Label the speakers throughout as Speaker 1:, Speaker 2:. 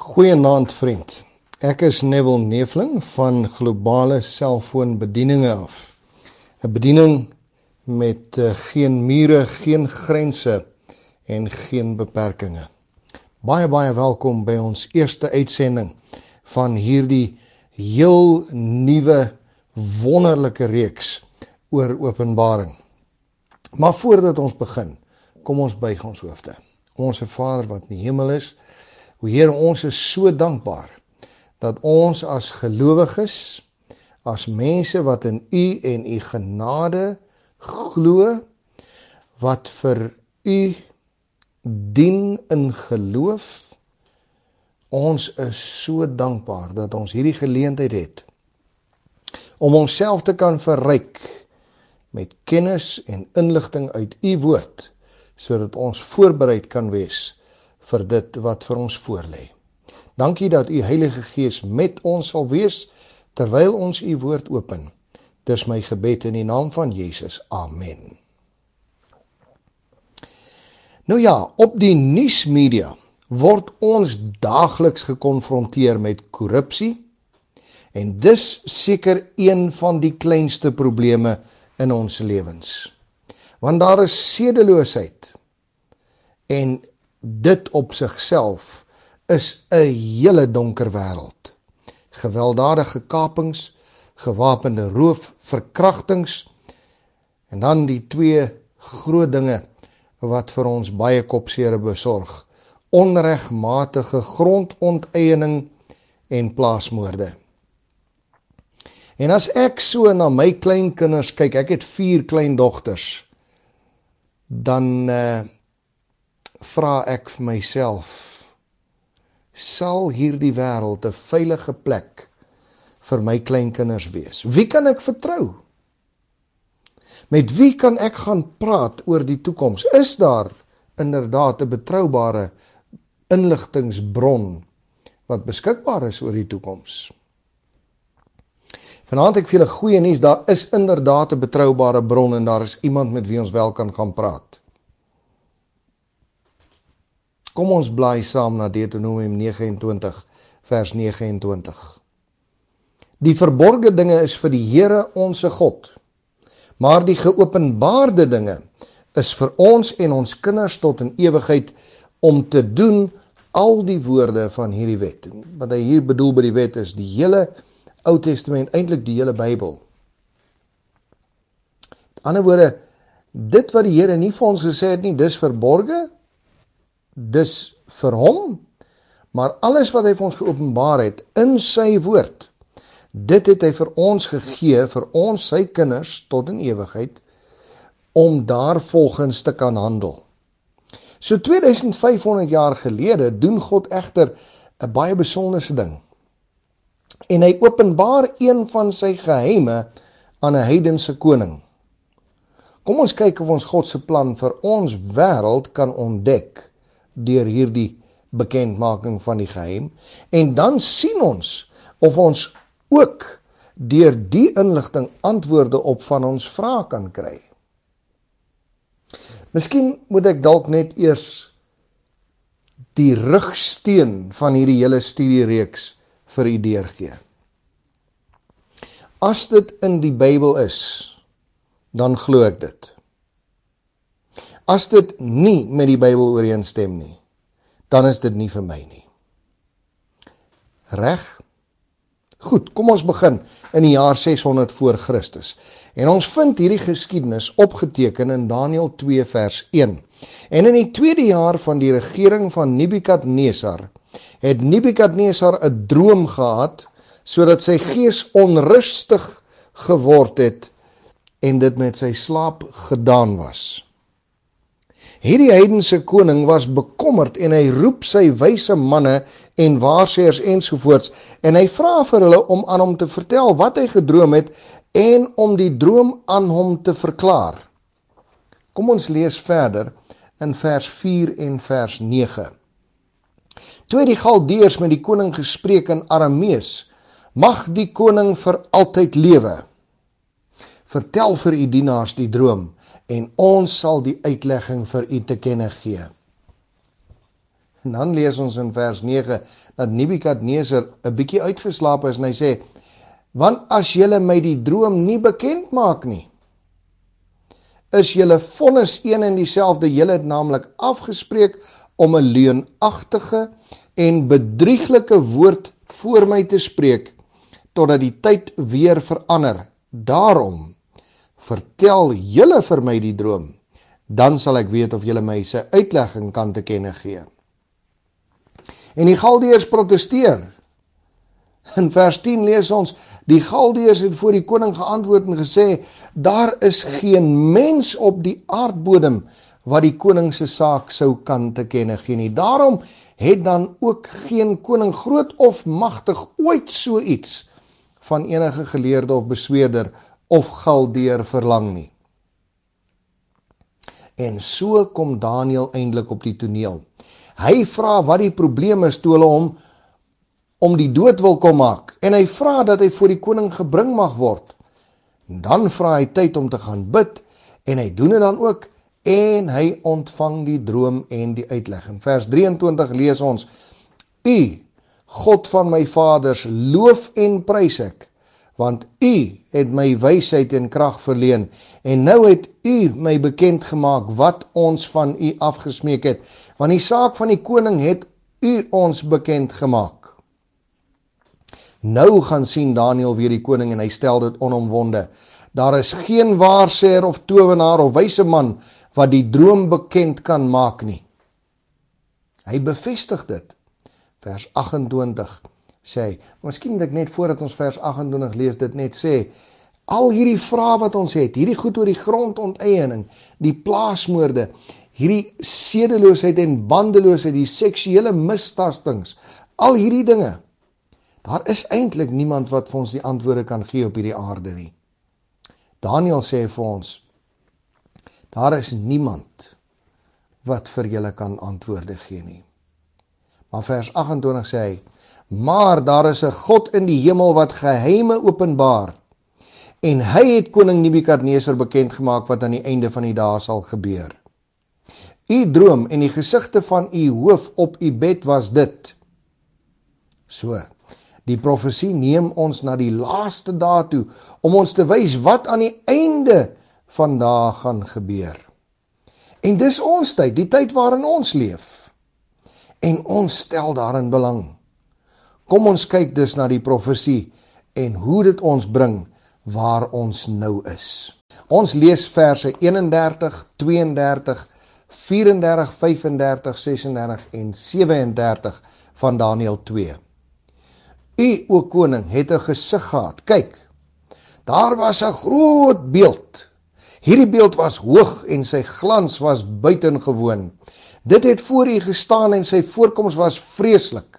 Speaker 1: Goeienaand vriend, ek is Neville Neveling van Globale Selfoonbedieninge af. 'n bediening met geen mure, geen grense en geen beperkings. Baie welkom by ons eerste uitsending van hierdie heel nuwe, wonderlike reeks oor Openbaring. Maar voordat ons begin, kom ons buig ons hoofde. Onse Vader wat in die hemel is, o Here, ons is so dankbaar dat ons as gelowiges, as mense wat in U en U genade glo, wat vir U dien in geloof, ons is so dankbaar dat ons hierdie geleentheid het om onsself te kan verryk met kennis en inligting uit U woord, sodat ons voorbereid kan wees vir dit wat vir ons voorlê. Dankie dat U Heilige Gees met ons sal wees, terwyl ons U woord open. Dis my gebed in die naam van Jesus. Amen. Nou ja, op die nuusmedia word ons daagliks gekonfronteer met korrupsie, en dis seker een van die kleinste probleme in ons lewens. Want daar is sedeloosheid, en dit op sigself is 'n hele donker wêreld. Gewelddadige kapings, gewapende roof, verkrachtings, en dan die twee groot dinge wat vir ons baie kopseer besorg: onregmatige grondonteiening en plaasmoorde. En as ek so na my kleinkinders kyk, ek het 4 kleindogters, dan vra ek vir myself, sal hierdie wêreld 'n veilige plek vir my kleinkinders wees? Wie kan ek vertrou? Met wie kan ek gaan praat oor die toekoms? Is daar inderdaad 'n betroubare inligtingsbron wat beskikbaar is oor die toekoms? Vanaand ek vir julle goeie nuus, daar is inderdaad 'n betroubare bron en daar is iemand met wie ons wel kan gaan praat. Kom ons blaai saam na Deuteronomium 29 vers 29. Die verborgde dinge is vir die Here onse God, maar die geopenbaarde dinge is vir ons en ons kinders tot in ewigheid, om te doen al die woorde van hierdie wet. Wat hy hier bedoel by die wet is die hele Ou Testament, eintlik die hele Bybel. Met ander woorde, dit wat die Here nie vir ons gesê het nie, dis verborge, dis vir hom, maar alles wat hy vir ons geopenbaar het in sy woord, dit het hy vir ons gegee, vir ons sy kinders tot in ewigheid, om daar volgens te kan handel. So 2500 jaar gelede doen God egter 'n baie besonderse ding, en hy openbaar een van sy geheime aan 'n heidense koning. Kom ons kyk of ons God se plan vir ons wêreld kan ontdek deur hierdie bekendmaking van die geheim, en dan sien ons of ons ook deur die inligting antwoorde op van ons vrae kan kry. Miskien moet ek dalk net eers die rugsteen van hierdie hele studiereeks vir u deurgee. As dit in die Bybel is, dan glo ek dit. As dit nie met die Bybel ooreenstem nie, dan is dit nie vir my nie. Reg? Goed, kom ons begin in die jaar 600 voor Christus. En ons vind hierdie geskiedenis opgeteken in Daniël 2 vers 1. En in die 2de jaar van die regering van Nebukadnesar, het Nebukadnesar 'n droom gehad, sodat sy gees onrustig geword het, en dit met sy slaap gedaan was. Hierdie heidense koning was bekommerd, en hy roep sy wyse manne en waarsêers ensovoorts, en hy vra vir hulle om aan hom te vertel wat hy gedroom het, en om die droom aan hom te verklaar. Kom ons lees verder in vers 4 en vers 9. Toe het die Galdeërs met die koning gespreek in Aramees: mag die koning vir altyd lewe. Vertel vir u dienaars die droom, en ons sal die uitlegging vir u te kenne gee. En dan lees ons in vers 9, dat Nebukadneser 'n bietjie uitgeslaap is, en hy sê, want as julle my die droom nie bekend maak nie, is julle vonnis een en dieselfde, julle het naamlik afgespreek om 'n leuenagtige en bedrieglike woord voor my te spreek, totdat die tyd weer verander. Daarom, vertel julle vir my die droom, dan sal ek weet of julle my sy uitlegging kan te kenne gee. En die Galdeërs protesteer. In vers 10 lees ons, die Galdeërs het voor die koning geantwoord en gesê, daar is geen mens op die aardbodem wat die koning se saak sou kan te kenne gee nie. Daarom het dan ook geen koning, groot of magtig, ooit so iets van enige geleerde of besweerder of Galdeër verlang nie. En so kom Daniël eintlik op die toneel. Hy vra wat die probleem is toe hulle hom om die dood wil kom maak, en hy vra dat hy voor die koning gebring mag word. En dan vra hy tyd om te gaan bid, en hy doen dit dan ook, en hy ontvang die droom en die uitleg. In vers 23 lees ons, U, God van my vaders, loof en prys ek, want U het my wysheid en krag verleen, en nou het U my bekend gemaak wat ons van U afgesmeek het, want die saak van die koning het U ons bekend gemaak. Nou gaan sien Daniël weer die koning en hy stel dit onomwonde. Daar is geen waarsêer of towenaar of wyse man wat die droom bekend kan maak nie. Hy bevestig dit. Vers 28 sê hy, miskien moet ek net voordat ons vers 28 lees dit net sê, al hierdie vrae wat ons het, hierdie goed oor die grondonteiening, die plaasmoorde, hierdie sedeloosheid en bandeloosheid, die seksuele mistastings, al hierdie dinge, daar is eintlik niemand wat vir ons die antwoorde kan gee op hierdie aarde nie. Daniël sê vir ons, daar is niemand wat vir julle kan antwoorde gee nie. Maar vers 28 sê hy, maar daar is 'n God in die hemel wat geheime openbaar, en hy het koning Nebukadneser bekend gemaak wat aan die einde van die dae sal gebeur. U droom en die gesigte van u hoof op u bed was dit. So, die profesie neem ons na die laaste dae toe, om ons te wys wat aan die einde van dae gaan gebeur. En dis ons tyd, die tyd waarin ons leef. En ons stel daarin belang. Kom ons kyk dus na die profesie en hoe dit ons bring waar ons nou is. Ons lees verse 31, 32, 34, 35, 36 en 37 van Daniël 2. U, o koning, het 'n gesig gehad. Kyk, daar was 'n groot beeld. Hierdie beeld was hoog en sy glans was buitengewoon. Dit het voor u gestaan en sy voorkoms was vreeslik.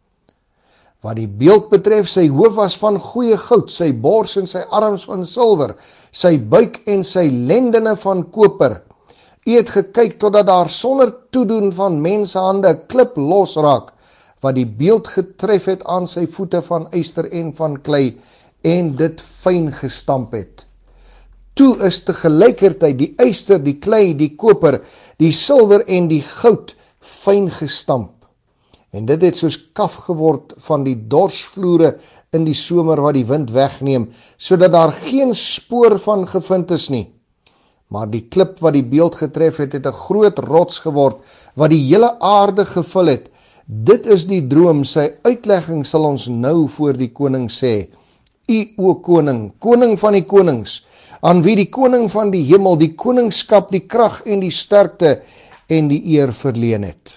Speaker 1: Wat die beeld betref, sy hoof was van goeie goud, sy bors en sy arms van silwer, sy buik en sy lendene van koper. U het gekyk totdat daar sonder toedoen van mensehande 'n klip losraak, wat die beeld getref het aan sy voete van yster en van klei, en dit fyn gestamp het. Toe is tegelykertyd die yster, die klei, die koper, die silwer en die goud fyn gestamp. En dit het soos kaf geword van die dorsvloere in die somer wat die wind wegneem, sodat daar geen spoor van gevind is nie. Maar die klip wat die beeld getref het, het 'n groot rots geword, wat die hele aarde gevul het. Dit is die droom, sy uitlegging sal ons nou voor die koning sê. U, o koning, koning van die konings, aan wie die koning van die hemel, die koningskap, die krag en die sterkte en die eer verleen het.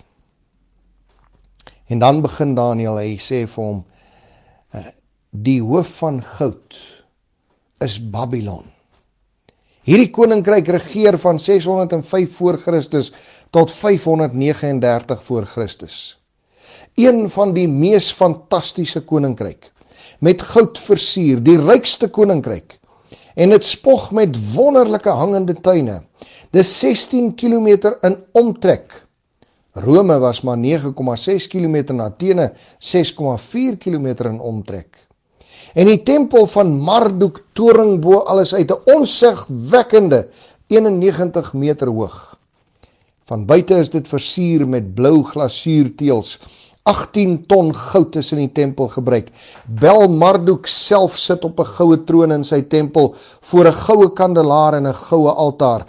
Speaker 1: En dan begin Daniël, hy sê vir hom, die hoof van goud is Babylon. Hierdie koninkryk regeer van 605 voor Christus tot 539 voor Christus. Een van die mees fantastiese koninkryk, met goud versier, die rykste koninkryk, en het spog met wonderlike hangende tuine. Dis 16 kilometer in omtrek. Rome was maar 9,6 kilometer en Athene 6,4 kilometer in omtrek. En die tempel van Marduk toring bo alles uit, 'n onsigwekkende 91 meter hoog. Van buite is dit versier met blou glasuurteels. 18 ton goud is in die tempel gebruik. Bel-Marduk self sit op 'n goue troon in sy tempel voor 'n goue kandelaar en 'n goue altaar.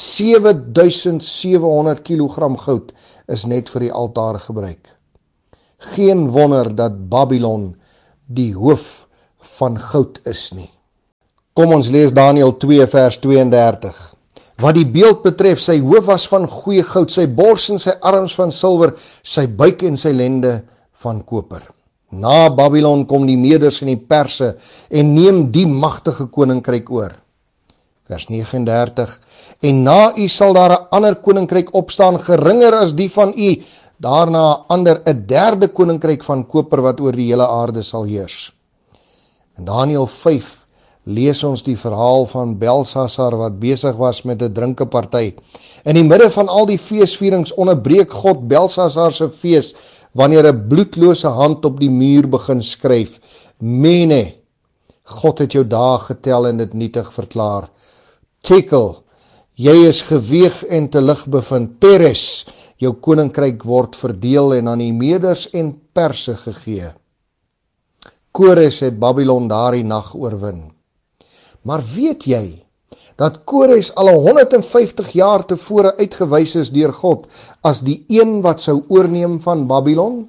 Speaker 1: 7700 kilogram goud is net vir die altaar gebruik. Geen wonder dat Babylon die hoof van goud is nie. Kom ons lees Daniël 2 vers 32. Wat die beeld betref, sy hoof was van goeie goud, sy bors en sy arms van silwer, sy buik en sy lende van koper. Na Babylon kom die Meders en die Perse en neem die magtige koninkryk oor. Vers 39. En na u sal daar 'n ander koninkryk opstaan, geringer as die van u, daarna 'n ander, 'n derde koninkryk van koper wat oor die hele aarde sal heers. In Daniël 5 lees ons die verhaal van Belsasar wat besig was met 'n drinkeparty. In die midde van al die feesvierings onderbreek God Belsasar se fees wanneer 'n bloedlose hand op die muur begin skryf: Mene, God het jou dae getel en dit nietig verklaar. Tekel, jy is geweeg en te lig bevind. Peres, jou koninkryk word verdeel en aan die Meders en Perse gegee. Kores het Babylon daardie nag oorwin. Maar weet jy, dat Kores al 150 jaar tevore uitgewys is deur God as die een wat sou oorneem van Babylon?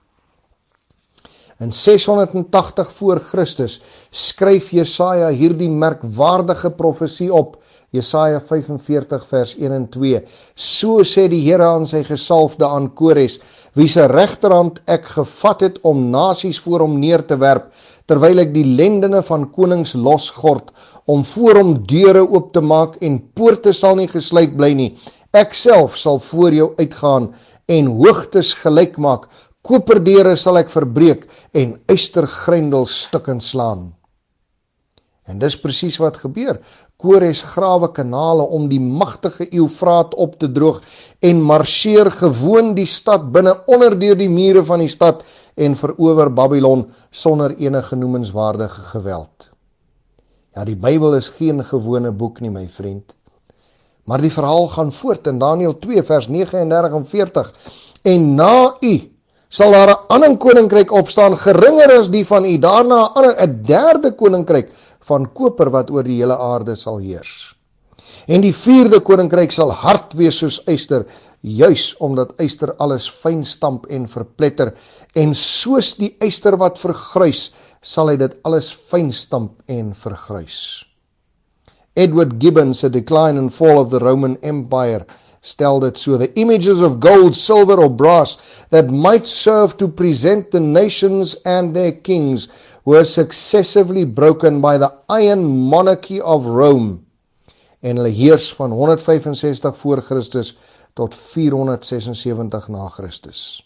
Speaker 1: In 680 voor Christus skryf Jesaja hierdie merkwaardige profesie op, Jesaja 45 vers 1 en 2. So sê die Here aan sy gesalfde, aan Kores, wie se regterhand ek gevat het om nasies voor hom neer te werp, terwyl ek die lendene van konings losgord, om voor hom deure oop te maak en poorte sal nie gesluit bly nie. Ek self sal voor jou uitgaan en hoogtes gelyk maak, koperdeure sal ek verbreek en ystergrendels stukkend slaan. En dis presies wat gebeur. Kores grawe kanale om die magtige Eufraat op te droog en marseer gewoon die stad binne onder deur die mure van die stad en verower Babylon sonder enige noemenswaardige geweld. Ja, die Bybel is geen gewone boek nie, my vriend. Maar die verhaal gaan voort in Daniël 2 vers 39 en 40. En na u sal daar 'n ander koninkryk opstaan, geringer as die van u, daarna 'n ander, 'n derde koninkryk van koper wat oor die hele aarde sal heers. En die vierde koninkryk sal hard wees soos yster, juis omdat yster alles fyn stamp en verpletter, en soos die yster wat vergruis, sal hy dit alles fyn stamp en vergruis. Edward Gibbon se Decline and Fall of the Roman Empire stel dit so: the images of gold, silver or brass that might serve to present the nations and their kings were successively broken by the iron monarchy of Rome. En hulle heers van 165 voor Christus tot 476 na Christus.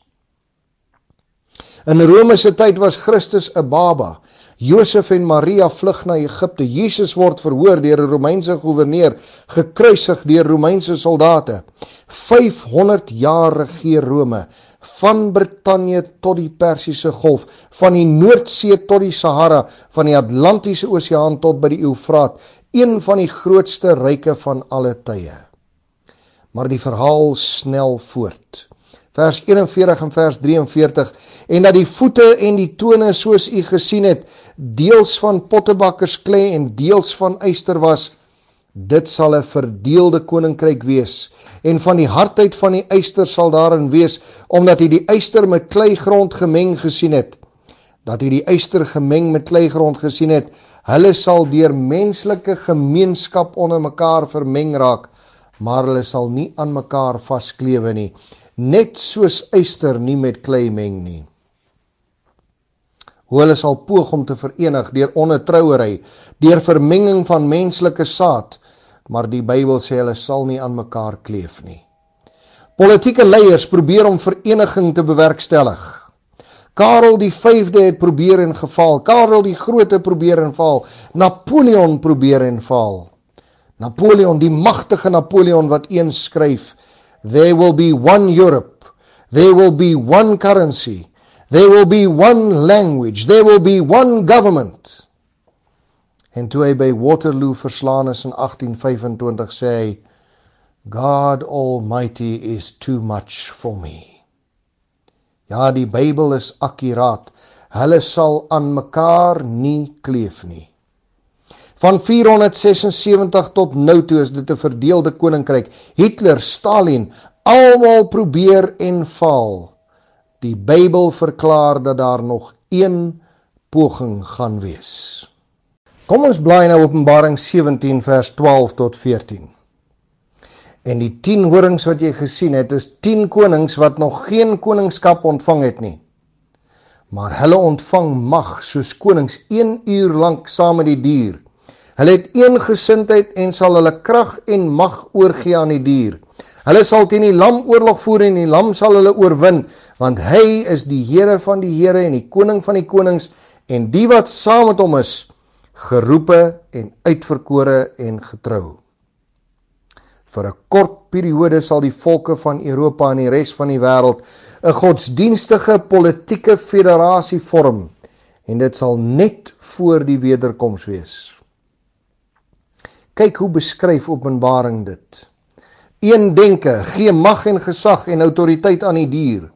Speaker 1: In Rome se tyd was Christus 'n baba. Josef en Maria vlug na Egipte. Jesus word verhoor deur 'n Romeinse goewerneur, gekruisig deur Romeinse soldate. 500 jaar regeer Rome, van Brittanje tot die Persiese Golf, van die Noordsee tot die Sahara, van die Atlantiese Oseaan tot by die Eufraat, een van die grootste ryke van alle tye. Maar die verhaal snel voort. Vers 41 en vers 43, en dat die voete en die tone soos u gesien het, deels van pottebakkersklei en deels van yster was, dit sal 'n verdeelde koninkryk wees, en van die hardheid van die yster sal daarin wees, omdat hy die yster met kleigrond gemeng gesien het. Dat hy die yster gemeng met kleigrond gesien het, hulle sal deur menslike gemeenskap onder mekaar vermeng raak, maar hulle sal nie aan mekaar vasklewe nie, net soos yster nie met klei meng nie. Hoe hulle sal poog om te verenig deur ongetrouery, deur vermenging van menslike saad, maar die Bybel sê hulle sal nie aan mekaar kleef nie. Politieke leiers probeer om vereniging te bewerkstellig. Karel die 5de het probeer en gefaal, Karel die Grote probeer en faal, Napoleon probeer en faal. Napoleon, die magtige Napoleon wat eens skryf, there will be one Europe, there will be one currency, there will be one language, there will be one government. En toe hy by Waterloo verslaan is in 1825 sê hy, God Almighty is too much for me. Ja, die Bybel is akkuraat. Hulle sal aan mekaar nie kleef nie. Van 476 tot nou toe is dit 'n verdeelde koninkryk. Hitler, Stalin, almal probeer en faal. Die Bybel verklaar dat daar nog een poging gaan wees. Kom ons blaai nou Openbaring 17 vers 12 tot 14. En die 10 horings wat jy gesien het, is 10 konings wat nog geen koningskap ontvang het nie. Maar hulle ontvang mag soos konings 1 uur lank saam met die dier. Hulle het een gesindheid en sal hulle krag en mag oorgee aan die dier. Hulle sal teen die lam oorlog voer en die lam sal hulle oorwin, want hy is die Here van die Here en die koning van die konings en die wat saam met hom is, geroepe en uitverkore en getrou. Vir 'n kort periode sal die volke van Europa en die res van die wêreld 'n godsdienstige politieke federasie vorm en dit sal net voor die wederkoms wees. Kyk hoe beskryf Openbaring dit. Een denke, gee mag en gesag en autoriteit aan die dier.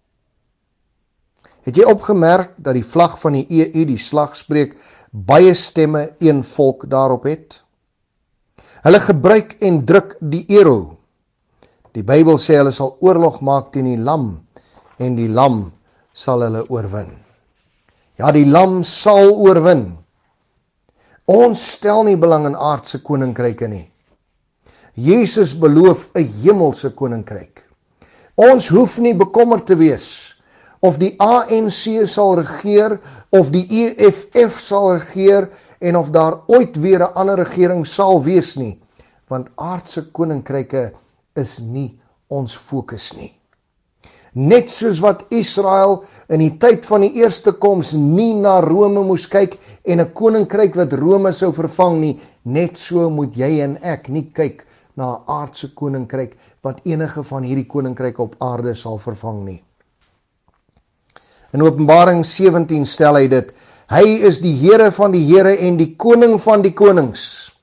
Speaker 1: Het jy opgemerk dat die vlag van die EU, die slagspreuk, baie stemme, een volk daarop het? Hulle gebruik en druk die euro. Die Bybel sê hulle sal oorlog maak teen die lam en die lam sal hulle oorwin. Ja, die lam sal oorwin. Ons stel nie belang in aardse koninkryke nie. Jesus beloof 'n hemelse koninkryk. Ons hoef nie bekommerd te wees of die ANC sal regeer, of die EFF sal regeer, en of daar ooit weer 'n ander regering sal wees nie, want aardse koninkryke is nie ons fokus nie. Net soos wat Israel in die tyd van die eerste koms nie na Rome moes kyk en 'n koninkryk wat Rome sou vervang nie, net so moet jy en ek nie kyk na 'n aardse koninkryk wat enige van hierdie koninkryke op aarde sal vervang nie. In Openbaring 17 stel hy dit, hy is die Here van die Here en die koning van die konings.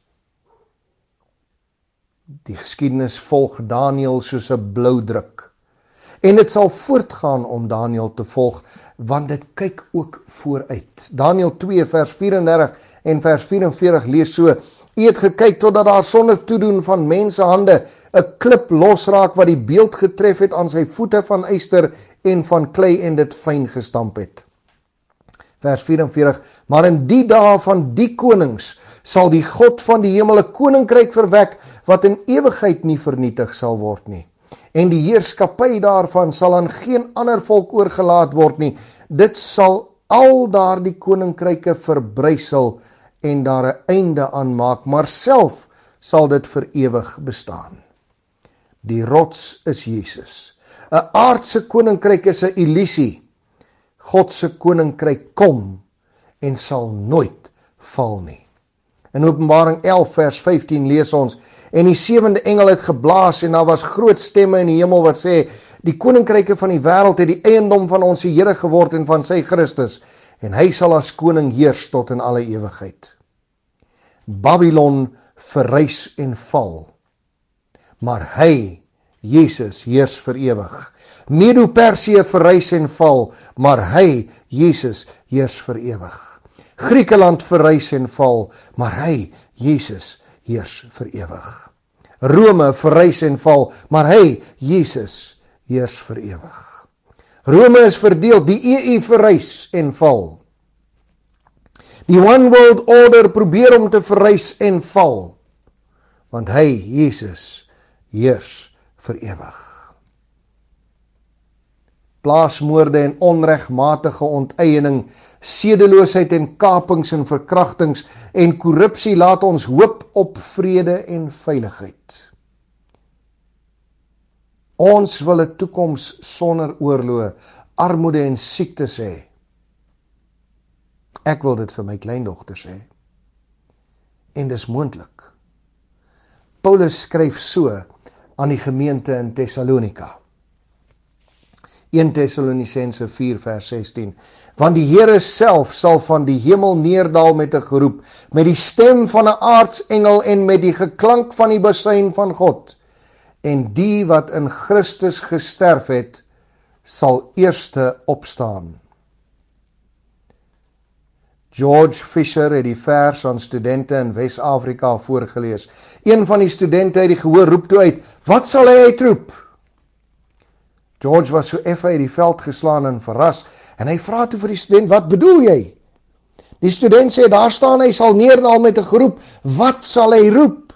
Speaker 1: Die geskiedenis volg Daniël soos 'n bloudruk. En dit sal voortgaan om Daniël te volg, want dit kyk ook vooruit. Daniël 2 vers 34 en vers 44 lees so, U het gekyk totdat daar sonder toedoen van mensehande 'n klip losraak wat die beeld getref het aan sy voete van yster en van klei en dit fyn gestamp het. Vers 44, maar in die dae van die konings sal die God van die hemel 'n koninkryk verwek wat in ewigheid nie vernietig sal word nie. En die heerskappy daarvan sal aan geen ander volk oorgelaat word nie. Dit sal al daardie koninkryke verbrysel en daar 'n einde aan maak, maar self sal dit vir ewig bestaan. Die rots is Jesus. 'n Aardse koninkryk is 'n illusie. God se koninkryk kom en sal nooit val nie. In Openbaring 11 vers 15 lees ons, en die 7de engel het geblaas en daar was groot stemme in die hemel wat sê, die koninkryke van die wêreld het die eiendom van ons Here geword en van sy Christus, en hy sal as koning heers tot in alle ewigheid. Babylon verrys en val, maar hy, Jesus, heers vir ewig. Medo-Persië verrys en val, maar hy, Jesus, heers vir ewig. Griekeland verrys en val, maar hy, Jesus, heers vir ewig. Rome verrys en val, maar hy, Jesus, heers vir ewig. Rome is verdeel, die EU verrys en val. Die One World Order probeer om te verrys en val, want hy, Jesus, heers vir ewig. Plaasmoorde en onregmatige onteiening, sedeloosheid en kapings en verkrachtings en korrupsie laat ons hoop op vrede en veiligheid. Ons wil 'n toekoms sonder oorloë, armoede en siektes hê. Ek wil dit vir my kleindogters hê. En dis moontlik. Paulus skryf so aan die gemeente in Thessalonika. 1 Thessalonisense 4 vers 16. Want die Here self sal van die hemel neerdal met 'n geroep, met die stem van 'n aartsengel en met die geklank van die basuin van God. en die wat in Christus gesterf het, sal eerste opstaan. George Fisher het die vers aan studente in Wes-Afrika voorgelees. Een van die studente het die gehoor roep toe uit, wat sal hy uitroep? George was so effe uit die veld geslaan en verras, en hy vra toe vir die student, wat bedoel jy? Die student sê, daar staan hy sal neerdal met 'n geroep, wat sal hy roep?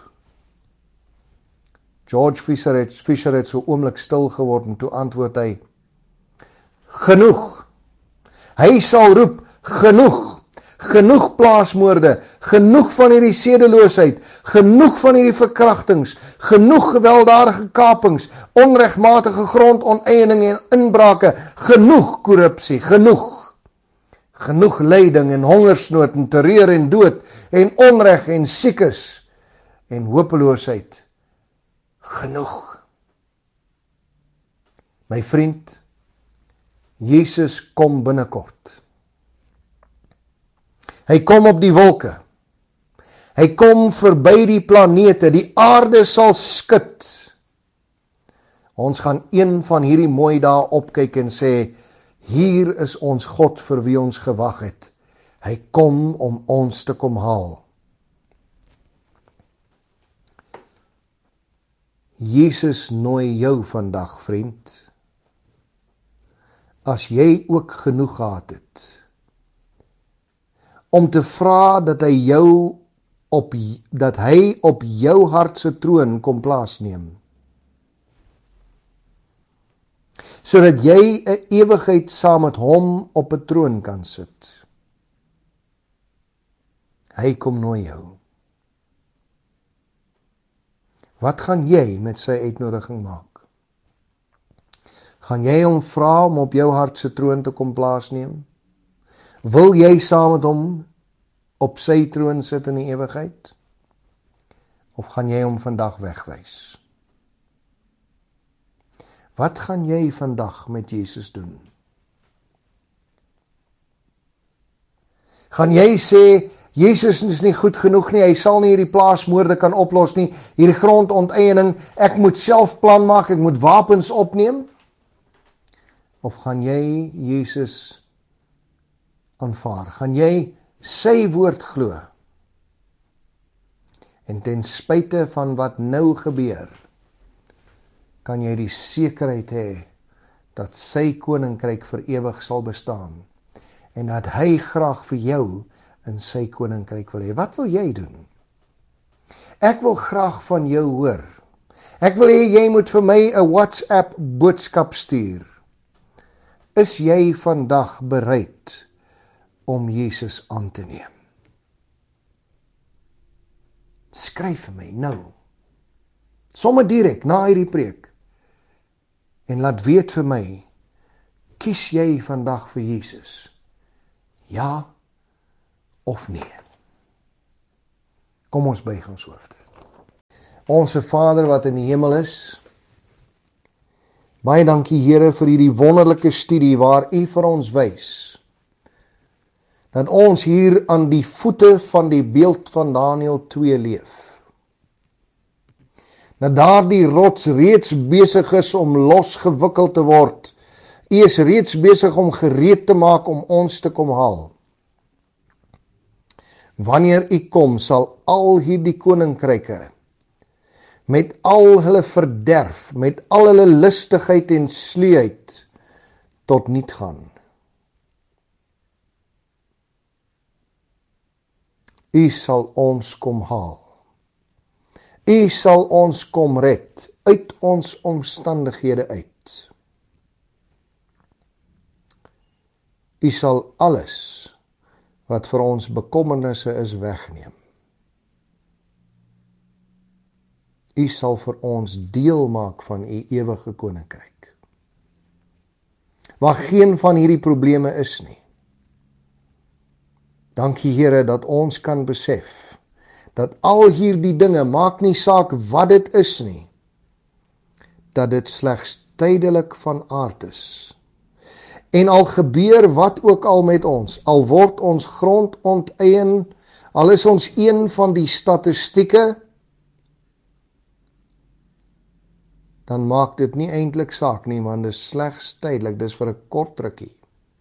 Speaker 1: George Fisher het so oomblik stil geword en toe antwoord hy, genoeg. Hy sal roep, genoeg. Genoeg plaasmoorde, genoeg van hierdie sedeloosheid, genoeg van hierdie verkrachtings, genoeg gewelddadige kapings, onregmatige grondoneiening en inbrake, genoeg korrupsie, genoeg. Genoeg lyding en hongersnood en terreur en dood en onreg en siekes en hopeloosheid. Genoeg. My vriend, Jesus kom binnekort. Hy kom op die wolke. Hy kom verby die planete. Die aarde sal skud. Ons gaan een van hierdie mooi dae opkyk en sê, hier is ons God vir wie ons gewag het. Hy kom om ons te kom haal. Jesus nooi jou vandag, vriend. As jy ook genoeg gehad het, om te vra dat hy op jou hart se troon kom plaasneem. Sodat jy 'n ewigheid saam met hom op 'n troon kan sit. Hy kom nooi jou. Wat gaan jy met sy uitnodiging maak? Gaan jy hom vra om op jou hart se troon te kom plaasneem? Wil jy saam met hom op sy troon sit in die ewigheid? Of gaan jy hom vandag wegwys? Wat gaan jy vandag met Jesus doen? Gaan jy sê, Jesus is nie goed genoeg nie, hy sal nie hierdie plaasmoorde kan oplos nie, hierdie grondonteening, ek moet self plan maak, ek moet wapens opneem? Of gaan jy Jesus aanvaar? Gaan jy sy woord glo? En ten spyte van wat nou gebeur, kan jy die sekerheid hê dat sy koninkryk vir ewig sal bestaan en dat hy graag vir jou in sy koninkryk wil hê. Wat wil jy doen? Ek wil graag van jou hoor. Ek wil hê jy moet vir my 'n WhatsApp boodskap stuur. Is jy vandag bereid om Jesus aan te neem? Skryf vir my nou. Somme direk na hierdie preek. En laat weet vir my, kies jy vandag vir Jesus? Ja of nee? Kom ons buig ons hoofde. Onse Vader wat in die hemel is, baie dankie Here vir hierdie wonderlike studie waar U vir ons wys dat ons hier aan die voete van die beeld van Daniël 2 leef. Dat daardie rots reeds besig is om losgewikkeld te word. U is reeds besig om gereed te maak om ons te kom haal. Wanneer U kom, sal al hierdie koninkryke met al hulle verderf, met al hulle listigheid en sluheid tot niet gaan. U sal ons kom haal. U sal ons kom red uit ons omstandighede uit. U sal alles wat vir ons bekommernisse is wegneem. U sal vir ons deel maak van U ewige koninkryk, waar geen van hierdie probleme is nie. Dankie Here dat ons kan besef, dat al hierdie dinge, maak nie saak wat dit is nie, dat dit slegs tydelik van aard is. En al gebeur wat ook al met ons, al word ons grond onteien, al is ons een van die statistieke, dan maak dit nie eintlik saak nie, want dit is slegs tydelik, dis vir 'n kort rukkie.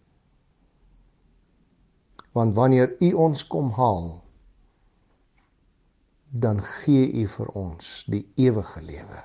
Speaker 1: Want wanneer U ons kom haal, dan gee U vir ons die ewige lewe.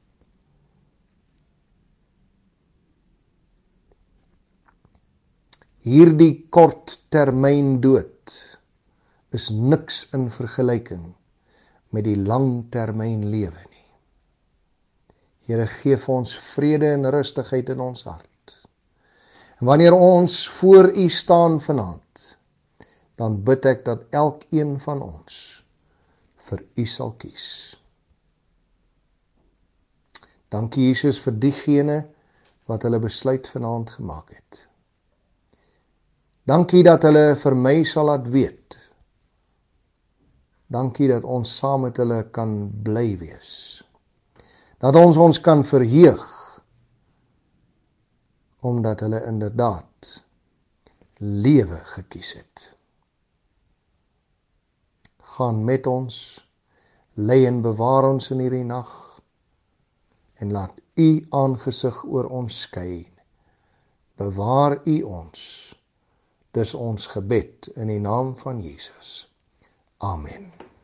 Speaker 1: Hierdie korttermyn dood is niks in vergelyking met die langtermyn lewe nie. Here, gee vir ons vrede en rustigheid in ons hart. En wanneer ons voor U staan vanaand, dan bid ek dat elkeen van ons vir U sal kies. Dankie Jesus vir diegene wat hulle besluit vanaand gemaak het. Dankie dat hulle vir my sal laat weet. Dankie dat ons saam met hulle kan bly wees. Dat ons kan verheug, omdat hulle inderdaad lewe gekies het. Gaan met ons, lei en bewaar ons in hierdie nag, en laat U aangesig oor ons skyn. Bewaar U ons. Dis ons gebed in die naam van Jesus. Amen.